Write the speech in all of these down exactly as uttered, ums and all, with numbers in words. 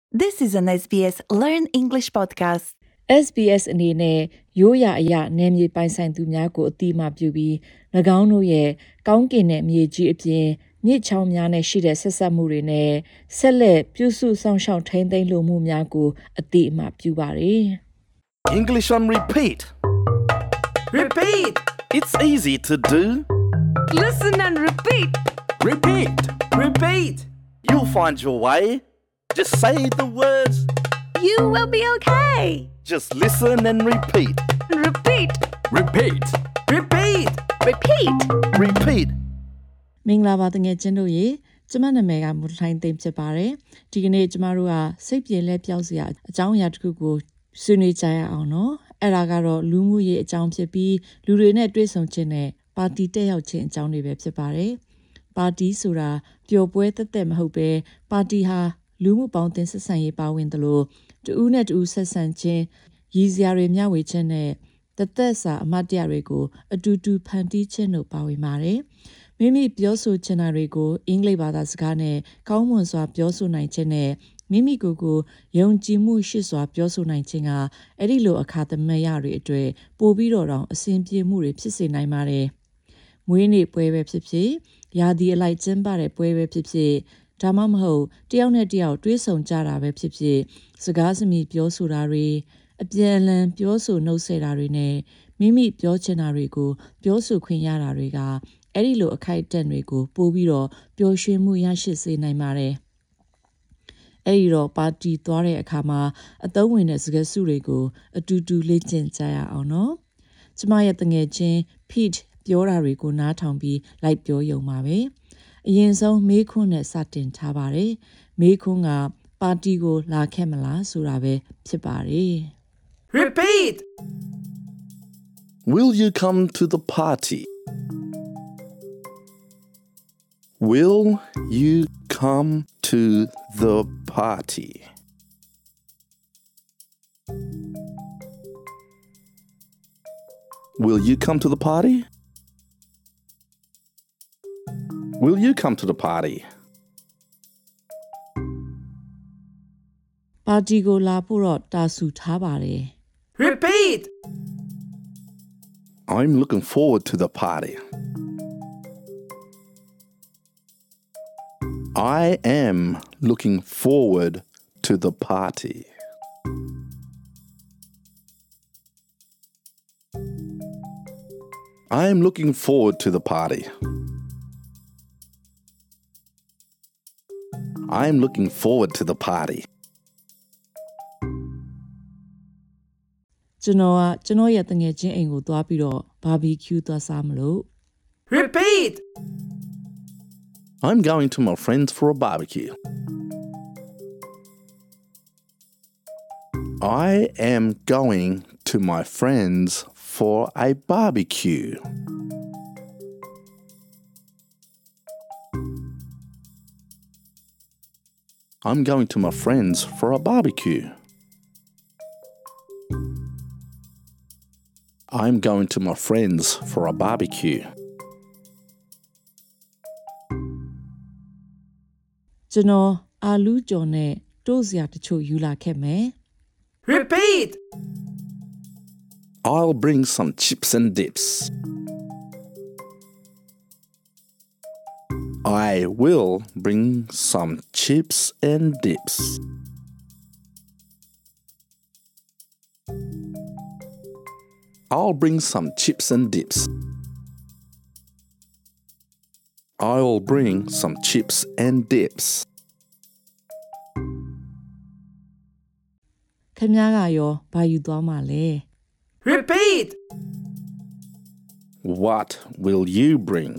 This is an S B S Learn English podcast. S B S အနေနဲ့ရိုးရာအရာနယ်မြေပိုင်ဆိုင်သူများကိုအတိအမှပြုပြီး၎င်းတို့ရဲ့ကောင်းကင်နဲ့မြေကြီးအပြင်မြစ်ချောင်းများနဲ့ရှိတဲ့ဆက်ဆက်မှုတွေနဲ့ဆက်လက်ပြုစုဆောင်ရှောက်ထိန်းသိမ်းလိုမှုများကိုအတိအမှပြုပါတယ် English on repeat. Repeat! It's easy to do. Listen and repeat! Repeat! Repeat! You'll find your way. Just say the words. You will be okay. Just listen and repeat. Repeat! Repeat. Repeat! Repeat. Repeat. မင်္ဂလာပါတငယ်ချင်းတို့ရေကျမနာမည်ကမူထိုင်းသိမ်းဖြစ်ပါတယ်ဒီကနေ့ကျမတို့ကစိတ်ပြေလဲပြောက်စရာအကြောင်းအရာတစ်ခုကိုဆွေးနွေးကြရအောင်နော်အဲ့ဒါကတော့လူမှုရေးအကြောင်းဖြစ်ပြီးလူတွေနဲ့တွေ့ဆုံခြင်းနဲ့ပါတီတက်ရောက်ခြင်းအကြောင်းတွေပဲဖြစ်ပါတယ်ပါတီဆိုတာပျော်ပွဲတက်တက်မဟုတ်ပဲပါတီဟာလူမှုပေါင်းတင်ဆက်ဆံရေးပါဝင်တယ်လို့တူဦးနဲ့တူဆက်ဆံခြင်းရည်စရာတွေမျှဝေခြင်းနဲ့တသက်စာအမတ်တရားတွေကိုအတူတူဖန်တီးခြင်းတို့ပါဝင်ပါတယ်မိမိပြောဆိုချင်တာတွေကိုအင်္ဂလိပ်ဘာသာစကားနဲ့ကောင်းမွန်စွာပြောဆိုနိုင်ခြင်းနဲ့မိမိကိုယ်ကိုယုံကြည်မှုရှိစွာပြောဆိုနိုင်ခြင်းကအဲ့ဒီလိုအခါသမယတွေအတွေ့ပို့ပြီးတော့တောင်အဆင်ပြေမှုတွေဖြစ်စေနိုင်ပါတယ်မွေးနေ့ပွဲပဲဖြစ်ဖြစ်ရာသီအလိုက်ကျင်းပတဲ့ပွဲပဲဖြစ်ဖြစ်ဒါမှမဟုတ်တယောက်နဲ့တယောက်တွေးဆုံကြတာပဲဖြစ်ဖြစ်စကားစမြည်ပြောဆိုတာတွေအပြန်အလှန်ပြောဆိုနှုတ်ဆက်တာတွေနဲ့မိမိပြောချင်တာတွေကိုပြောဆိုခွင့်ရတာတွေကအဲ့ဒီလိုအခိုက်အတန့်တွေကိုပို့ပြီးတော့ပျော်ရွှင်မှုရရှိစေနိုင်ပါတယ်အဲ့ဒီတော့ပါတီသွားတဲ့အခါမှာအသုံးဝင်တဲ့စကားစုတွေကိုအတူတူလေ့ကျင့်ကြရအောင်နော်ကျမရဲ့တငယ်ချင်း Pete ပြောတာတွေကိုနားထောင်ပြီးလိုက်ပြောရုံပါပဲအရင်ဆုံးမေးခွန်းနဲ့စတင်ထားပါတယ်မေးခွန်းကပါတီကိုလာခဲ့မလားဆိုတာပဲဖြစ်ပါတယ် Repeat! Will you come to the party? Will you come to the party? Will you come to the party? Will you come to the party? ပါတီကိုလာဖို့တော့တာဆူထားပါတယ် Repeat! I'm looking forward to the party. I am looking forward to the party. I am looking forward to the party. I am looking forward to the party. ကျွန်တော်ကကျွန်တော်ရဲ့တငယ်ချင်းအိမ်ကိုသွားပြီးတော့ barbecue သွားစားမလို့ Repeat! I'm going to my friends for a barbecue. I am going to my friends for a barbecue. I'm going to my friends for a barbecue. I'm going to my friends for a barbecue. ကျွန်တော်အာလူးကြော်နဲ့တိုးစရာတချို့ယူလာခဲ့မယ် Repeat! I'll bring some chips and dips. I will bring some chips and dips. I'll bring some chips and dips. I'll bring some chips and dips. ခင်ဗျားကရောဘာယူသွားမှာလဲ Repeat! What will you bring?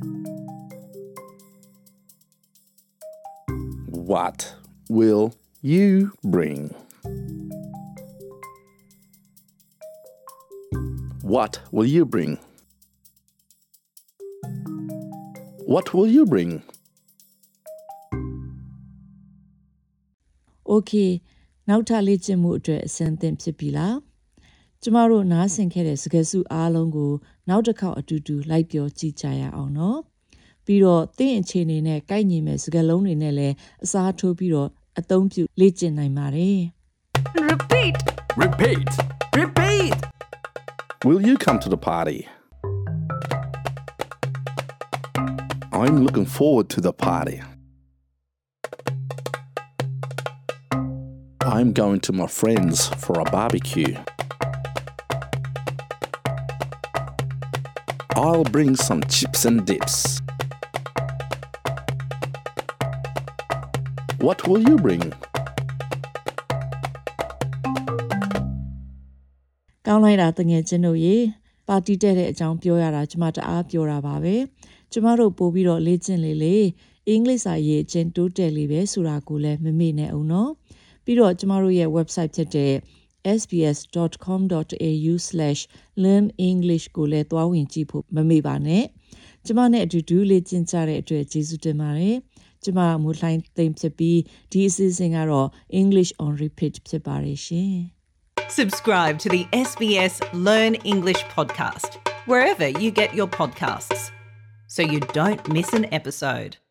What will you bring? What will you bring? What will you bring? Okay နောက်ထပ်လေ့ကျင့်မှုအတွက်အဆင်သင့်ဖြစ်ပြီလားကျမတို့နားဆင်ခဲ့တဲ့စကားစုအားလုံးကိုနောက်တစ်ခေါက်အတူတူလိုက်ပြောကြည့်ကြရအောင်နော်ပြီးတော့သင်အခြေအနေနဲ့ကိုက်ညီမဲ့စကားလုံးတွေနဲ့လည်းအစားထိုးပြီးတော့အသုံးပြုလေ့ကျင့်နိုင်ပါတယ် Repeat. Repeat. Repeat. Will you come to the party? I'm looking forward to the party. I'm going to my friends for a barbecue. I'll bring some chips and dips. What will you bring? ကောင်းလိုက်တာတငယ်ချင်းတို့ရေပါတီတက်တဲ့အကြောင်းပြောရတာကျမတအားပြောတာပါပဲကျမတို့ပို့ပြီးတော့လေ့ကျင့်လေလေအင်္ဂလိပ်စာရေးချင်းတိုးတက်လေးပဲဆိုတာကိုလည်းမမေ့နဲ့အောင်နော်ပြီးတော့ကျမတို့ရဲ့ website ဖြစ်တဲ့ s b s dot com dot a u slash learn english ကိုလည်းတွားဝင်ကြည့်ဖို့မမေ့ပါနဲ့ကျမနဲ့အတူတူလေ့ကျင့်ကြတဲ့အတွက်ကျေးဇူးတင်ပါတယ်ကျမမူလှိုင်းသိမ့်ဖြစ်ပြီးဒီအစီအစဉ်ကတော့ English on Repeat ဖြစ်ပါတယ်ရှင် Subscribe to the S B S Learn English podcast wherever you get your podcasts so you don't miss an episode.